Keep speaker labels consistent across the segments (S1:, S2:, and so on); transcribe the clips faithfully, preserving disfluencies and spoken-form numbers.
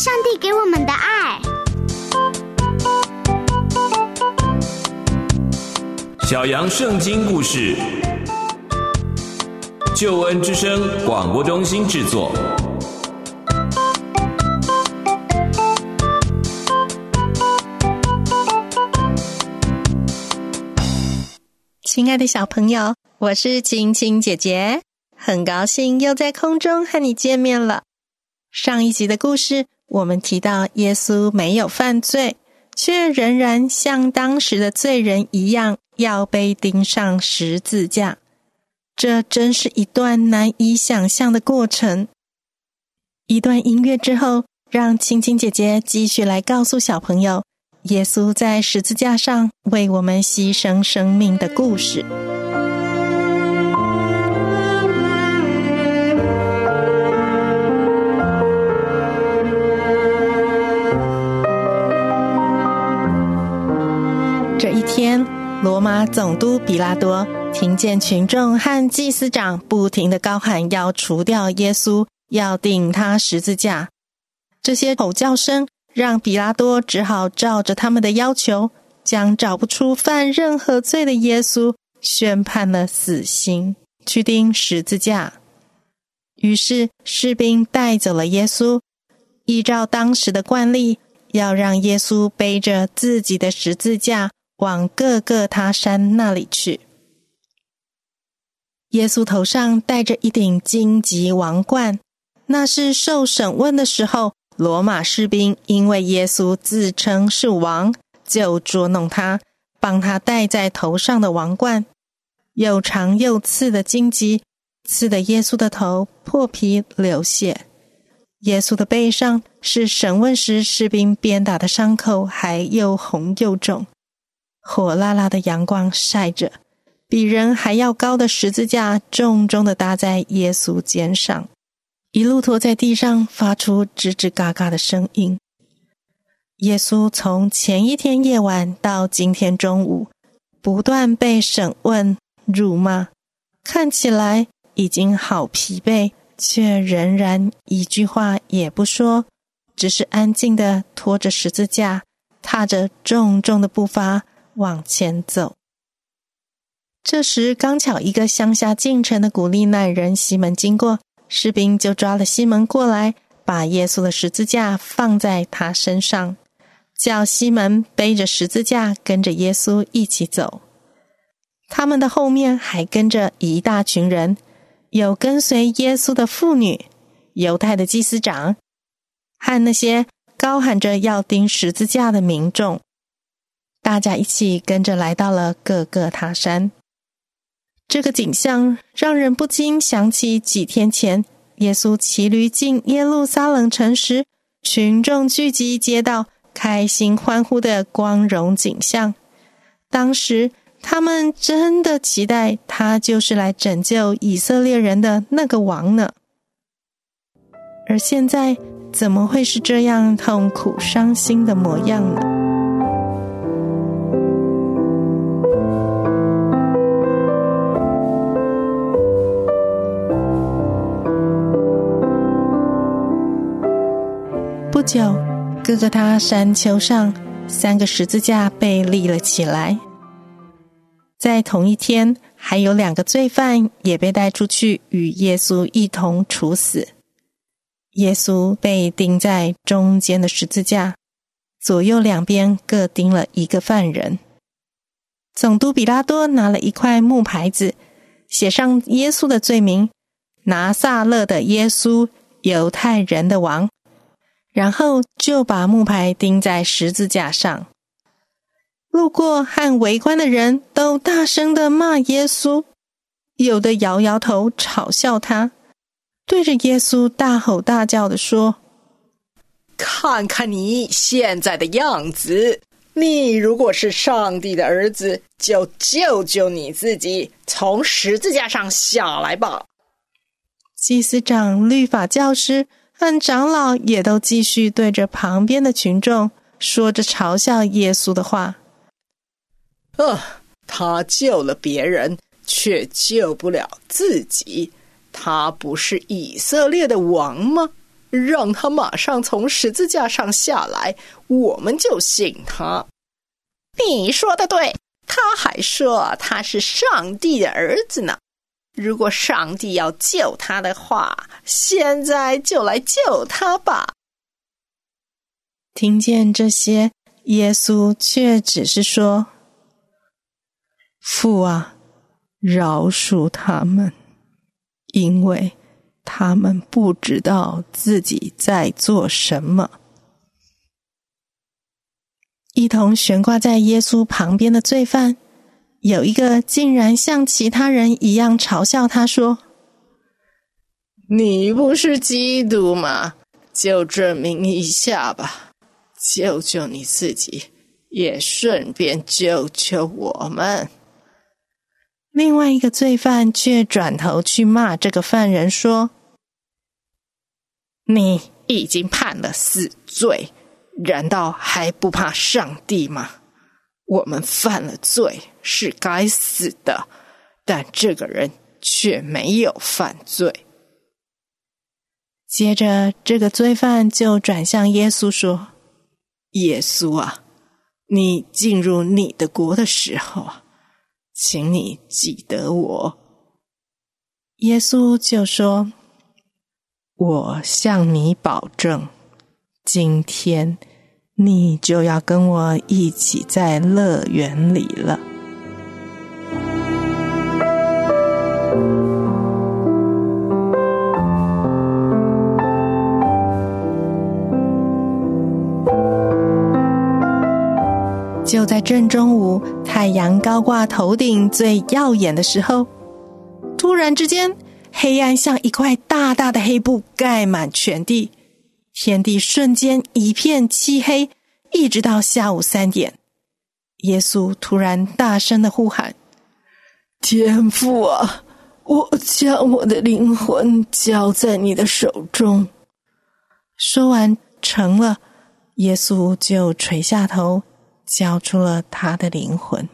S1: 上帝给我们的爱。
S2: 小羊圣经故事，救恩之声广播中心制作。
S3: 亲爱的小朋友，我是晴晴姐姐，很高兴又在空中和你见面了。上一集的故事，我们提到耶稣没有犯罪，却仍然像当时的罪人一样要被钉上十字架。这真是一段难以想象的过程。一段音乐之后，让晴晴姐姐继续来告诉小朋友耶稣在十字架上为我们牺牲生命的故事。这一天，罗马总督比拉多听见群众和祭司长不停地高喊要除掉耶稣，要钉他十字架。这些吼叫声让比拉多只好照着他们的要求，将找不出犯任何罪的耶稣宣判了死刑，去钉十字架。于是士兵带走了耶稣，依照当时的惯例，要让耶稣背着自己的十字架往各各他山那里去。耶稣头上戴着一顶荆棘王冠，那是受审问的时候，罗马士兵因为耶稣自称是王，就捉弄他，帮他戴在头上的王冠。又长又刺的荆棘刺得耶稣的头破皮流血。耶稣的背上是审问时士兵鞭打的伤口，还又红又肿。火辣辣的阳光晒着，比人还要高的十字架重重地搭在耶稣肩上，一路拖在地上，发出吱吱嘎嘎的声音。耶稣从前一天夜晚到今天中午，不断被审问、辱骂，看起来已经好疲惫，却仍然一句话也不说，只是安静地拖着十字架，踏着重重的步伐往前走。这时刚巧一个乡下进城的古利奈人西门经过，士兵就抓了西门过来，把耶稣的十字架放在他身上，叫西门背着十字架跟着耶稣一起走。他们的后面还跟着一大群人，有跟随耶稣的妇女、犹太的祭司长和那些高喊着要钉十字架的民众。大家一起跟着来到了各各他山。这个景象让人不禁想起几天前耶稣骑驴进耶路撒冷城时，群众聚集街道，开心欢呼的光荣景象。当时他们真的期待他就是来拯救以色列人的那个王呢。而现在怎么会是这样痛苦伤心的模样呢？不久，各个他山丘上三个十字架被立了起来。在同一天，还有两个罪犯也被带出去与耶稣一同处死。耶稣被钉在中间的十字架，左右两边各钉了一个犯人。总督比拉多拿了一块木牌子，写上耶稣的罪名：拿撒勒的耶稣，犹太人的王。然后就把木牌钉在十字架上。路过和围观的人都大声地骂耶稣，有的摇摇头嘲笑他，对着耶稣大吼大叫地说：
S4: 看看你现在的样子，你如果是上帝的儿子，就救救你自己，从十字架上下来吧。
S3: 祭司长、律法教师和长老也都继续对着旁边的群众说着嘲笑耶稣的话。
S4: 呃，他救了别人，却救不了自己，他不是以色列的王吗？ 让他马上从十字架上下来，我们就信他。”你说的对，他还说他是上帝的儿子呢。如果上帝要救他的话，现在就来救他吧。
S3: 听见这些，耶稣却只是说：“父啊，饶恕他们，因为他们不知道自己在做什么。”一同悬挂在耶稣旁边的罪犯，有一个竟然像其他人一样嘲笑他说：“你不是基督吗？就证明一下吧，救救你自己，也顺便救救我们。”另外一个罪犯却转头去骂这个犯人说：“你已经判了死罪，难道还不怕上帝吗？我们犯了罪是该死的，但这个人却没有犯罪。”接着这个罪犯就转向耶稣说：“耶稣啊，你进入你的国的时候啊，请你记得我。”耶稣就说：“我向你保证，今天你就要跟我一起在乐园里了。”就在正中午，太阳高挂头顶最耀眼的时候，突然之间，黑暗像一块大大的黑布盖满全地，天地瞬间一片漆黑，一直到下午三点。耶稣突然大声地呼喊：“天父啊，我将我的灵魂交在你的手中。”说完成了，耶稣就垂下头，交出了他的灵魂。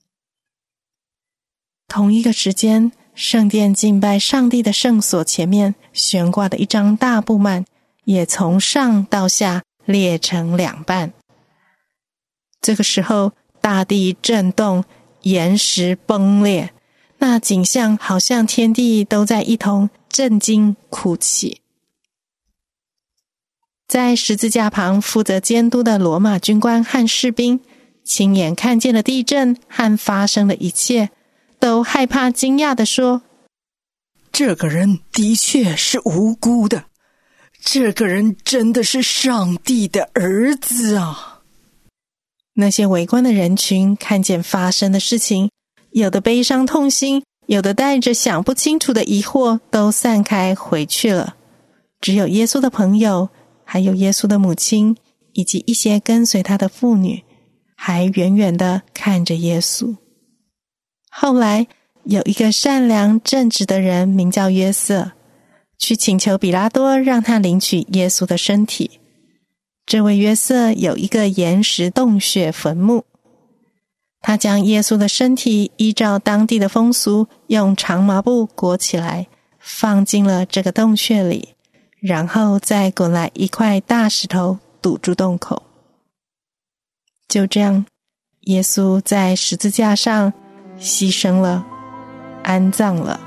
S3: 同一个时间，圣殿敬拜上帝的圣所前面悬挂的一张大布幔也从上到下裂成两半。这个时候，大地震动，岩石崩裂，那景象好像天地都在一同震惊哭泣。在十字架旁负责监督的罗马军官和士兵亲眼看见了地震和发生的一切，都害怕惊讶地说：“这个人的确是无辜的，这个人真的是上帝的儿子啊！”那些围观的人群看见发生的事情，有的悲伤痛心，有的带着想不清楚的疑惑，都散开回去了。只有耶稣的朋友，还有耶稣的母亲，以及一些跟随他的妇女，还远远地看着耶稣。后来有一个善良正直的人名叫约瑟，去请求比拉多让他领取耶稣的身体。这位约瑟有一个岩石洞穴坟墓，他将耶稣的身体依照当地的风俗，用长麻布裹起来，放进了这个洞穴里，然后再滚来一块大石头堵住洞口。就这样，耶稣在十字架上牺牲了，安葬了。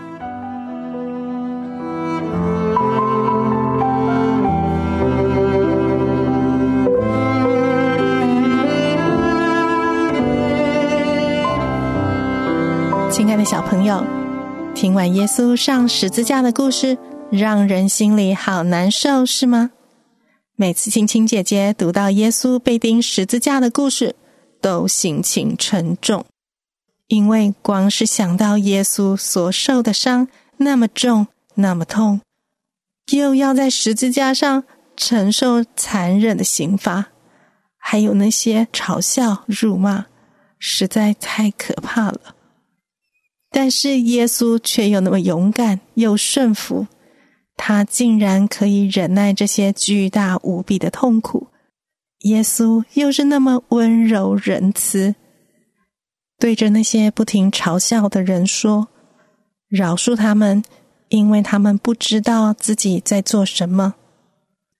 S3: 亲爱的小朋友，听完耶稣上十字架的故事，让人心里好难受，是吗？每次青青姐姐读到耶稣被钉十字架的故事，都心情沉重，因为光是想到耶稣所受的伤那么重那么痛，又要在十字架上承受残忍的刑罚，还有那些嘲笑辱骂，实在太可怕了。但是耶稣却又那么勇敢又顺服，他竟然可以忍耐这些巨大无比的痛苦。耶稣又是那么温柔仁慈，对着那些不停嘲笑的人说：“饶恕他们，因为他们不知道自己在做什么。”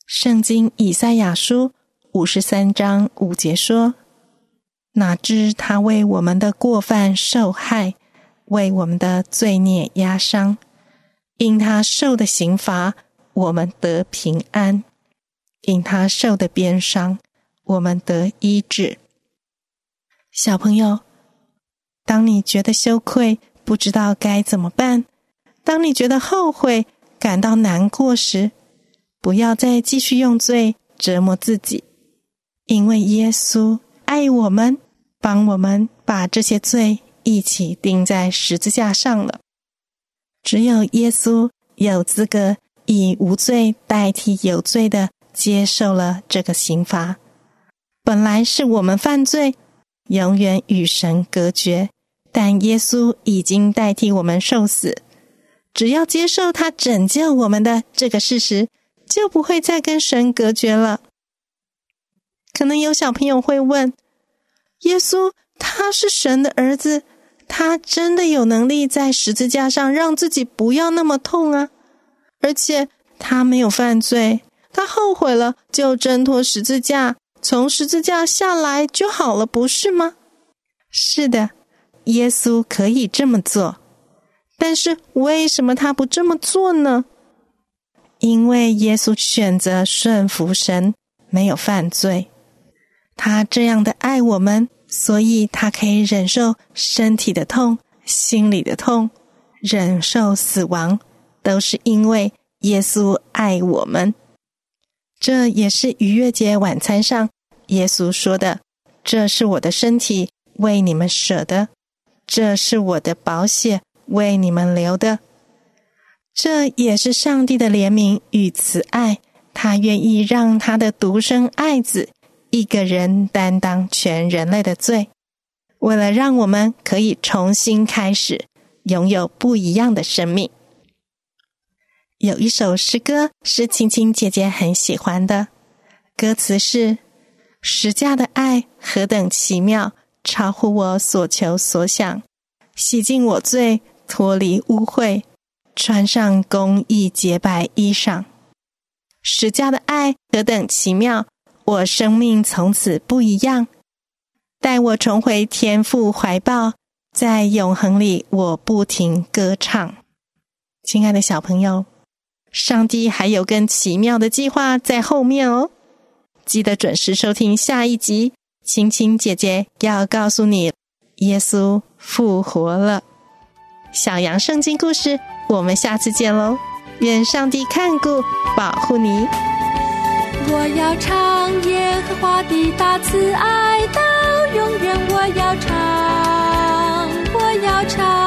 S3: 圣经以赛亚书五十三章五节说，哪知他为我们的过犯受害，为我们的罪孽压伤，因他受的刑罚，我们得平安；因他受的鞭伤，我们得医治。小朋友，当你觉得羞愧，不知道该怎么办，当你觉得后悔，感到难过时，不要再继续用罪折磨自己，因为耶稣爱我们，帮我们把这些罪一起钉在十字架上了。只有耶稣有资格以无罪代替有罪的接受了这个刑罚。本来是我们犯罪，永远与神隔绝，但耶稣已经代替我们受死。只要接受他拯救我们的这个事实，就不会再跟神隔绝了。可能有小朋友会问，耶稣他是神的儿子，他真的有能力在十字架上让自己不要那么痛啊？而且他没有犯罪，他后悔了就挣脱十字架，从十字架下来就好了，不是吗？是的，耶稣可以这么做，但是为什么他不这么做呢？因为耶稣选择顺服神，没有犯罪。他这样的爱我们，所以他可以忍受身体的痛、心里的痛，忍受死亡，都是因为耶稣爱我们。这也是逾越节晚餐上耶稣说的，这是我的身体，为你们舍的，这是我的宝血，为你们流的。这也是上帝的怜悯与慈爱，他愿意让他的独生爱子一个人担当全人类的罪，为了让我们可以重新开始，拥有不一样的生命。有一首诗歌是青青姐姐很喜欢的，歌词是：十架的爱何等奇妙，超乎我所求所想，洗净我罪，脱离污秽，穿上公义洁白衣裳。十架的爱何等奇妙，我生命从此不一样，带我重回天父怀抱，在永恒里我不停歌唱。亲爱的小朋友，上帝还有更奇妙的计划在后面哦，记得准时收听下一集，青青姐姐要告诉你，耶稣复活了。小羊圣经故事，我们下次见喽！愿上帝看顾保护你。
S1: 我要唱耶和华的大慈爱到永远，我要唱，我要唱。